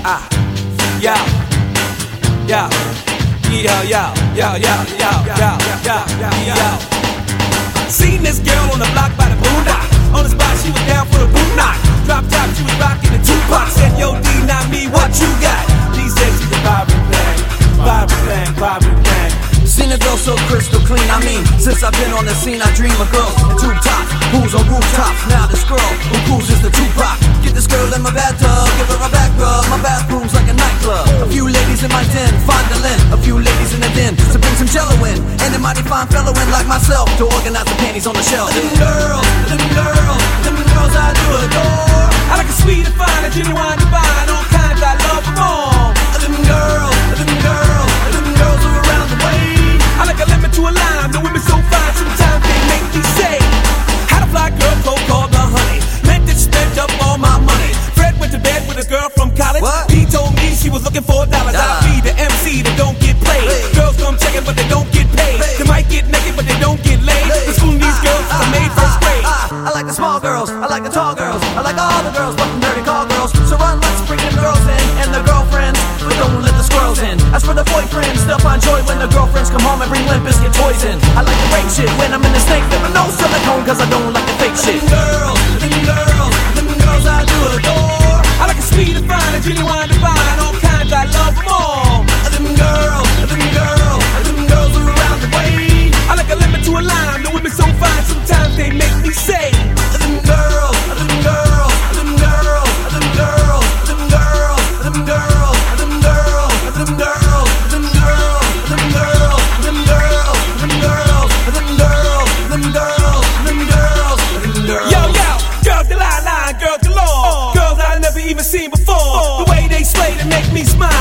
Yo, yo, yo. Seen this girl on the block by the boondock. On the spot, she was down for the boot knock. Drop top, she was rocking the Tupac. Said, yo, D, not me, what you got? D said she's a vibrant thing, vibrant thing, vibrant thing. Seen a girl so crystal clean, I mean, since I've been on the scene, I dream of girls in tube tops, who's on rooftops. Now this girl who cruises the Tupac. Get this girl in my bathtub, give her a back rub. My bathroom's like a nightclub. A few ladies in my den, fondling. A few ladies in the den, to bring some jello in. And a mighty fine fellow in like myself, to organize the panties on the shelf. Them girls I do adore. I like a sweet and fine, a genuine divine, all kinds I love them all. Them girls are around the way. I like a lemon to a lime, the women so fine, sometimes they make me say, how to fly girl, go call the honey. Meant to spend up all my money. Fred went to bed with a girl from college. What? He told me she was looking for $1. I'll be the MC that don't get played. Girls come checking but they don't get paid. They might get naked but they don't get laid. The schooling these girls are made first grade. I like the small girls, I like the tall girls, I like all the girls but them dirty call girls. So run, let's bring them girls in, and the girlfriends, but don't let the squirrels in. As for the boyfriends, they'll find joy when the girlfriends come home and bring Limp Bizkit toys in. I like the rape shit when I'm in the snake, but no silicone cause I don't like the fake shit. Them girls I do adore. I like a sweet and fine, a genuine divine, all kinds I love them all. Them girls are around the way. I like a lemon to a lime, the women so fine, sometimes they make me say, Them girls girls galore, girls I never even seen before. The way they slay to make me smile.